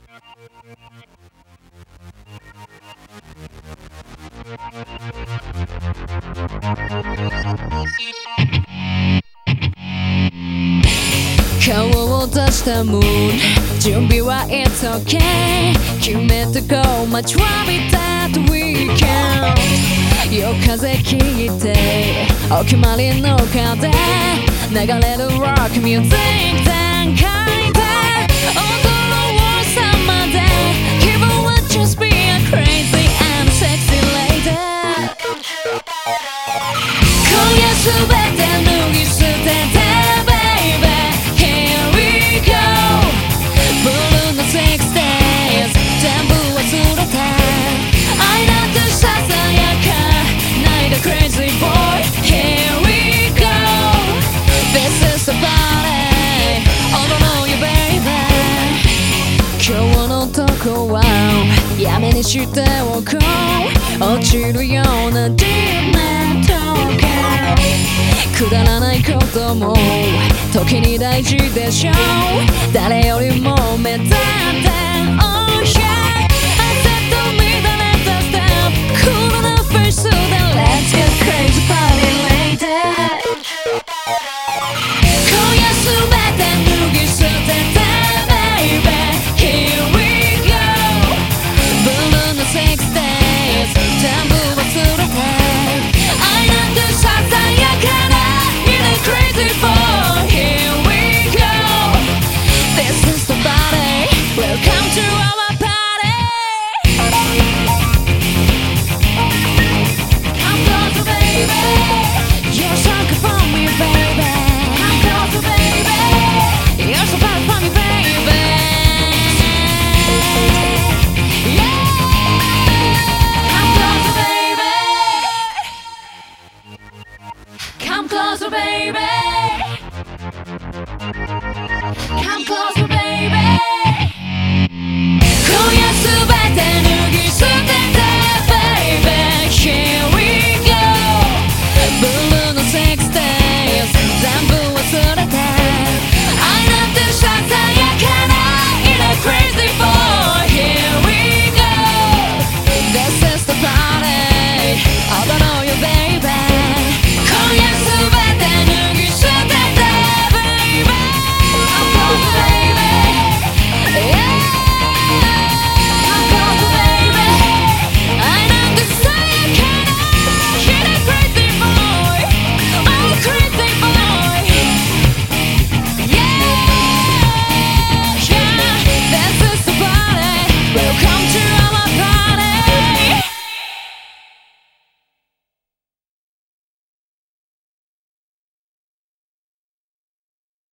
顔を出したムーン準備は It's okay 決めて Go 待ちわびた The weekend 夜風聞いてお決まりの風流れる Rock Music 全開で踊ろう朝まで気分は Just be a crazy and sexy lady 今夜すべて脱ぎ捨ててCrazy boy, here we go. This is the party. Oh no, you baby. 今日のとこはやめにしておこう。落ちるような Deep Man Talking くだらないことも時に大事でしょう。誰よりも